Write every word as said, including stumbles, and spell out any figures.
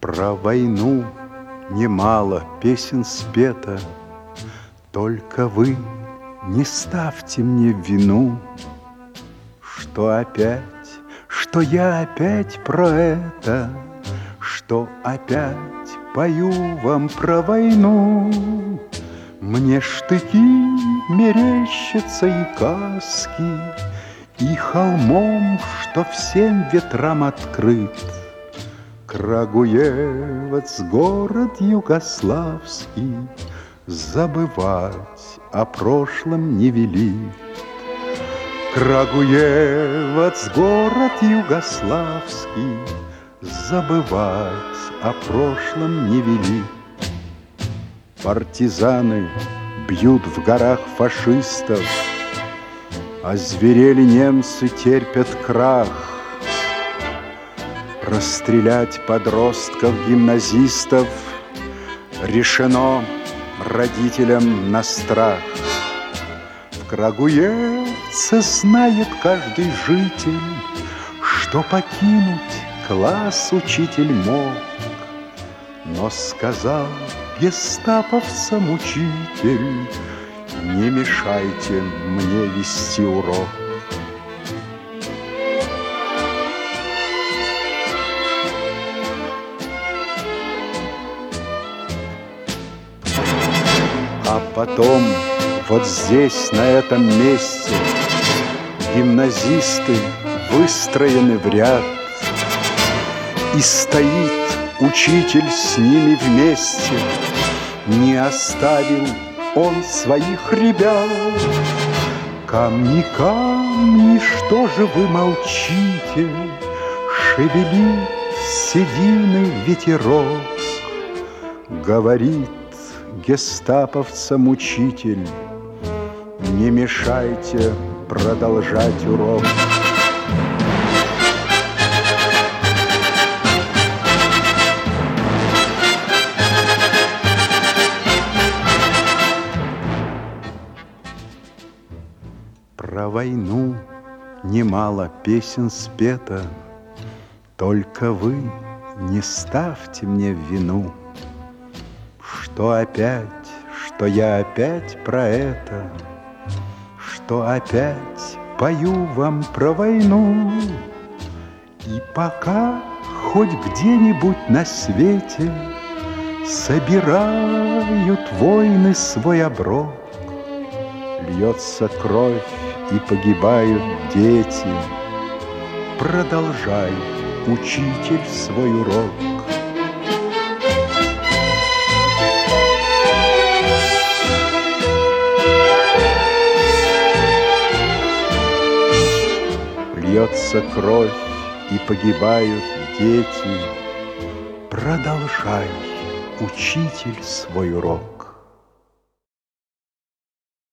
Про войну немало песен спето, только вы не ставьте мне в вину, что опять, что я опять про это, что опять пою вам про войну. Мне штыки мерещатся и каски, и холмом, что всем ветрам открыт, Крагуевац, город югославский, забывать о прошлом не велит. Крагуевац, город югославский, забывать о прошлом не велит. Партизаны бьют в горах фашистов, озверели немцы, терпят крах. Расстрелять подростков-гимназистов решено родителям на страх. В Крагуевце знает каждый житель, что покинуть класс учитель мог, но сказал гестаповцам учитель: не мешайте мне вести урок. А потом вот здесь, на этом месте, гимназисты выстроены в ряд, и стоит учитель с ними вместе. Не оставил он своих ребят. Камни, камни, что же вы молчите? Шевелит седины ветерок. Говорит гестаповцам учитель: не мешайте продолжать урок. Про войну немало песен спето, только вы не ставьте мне в вину, что опять, что я опять про это, что опять пою вам про войну. И пока хоть где-нибудь на свете собирают войны свой оброк, льется кровь и погибают дети, продолжай, учитель, свой урок. Льется кровь и погибают дети, продолжай, учитель, свой урок.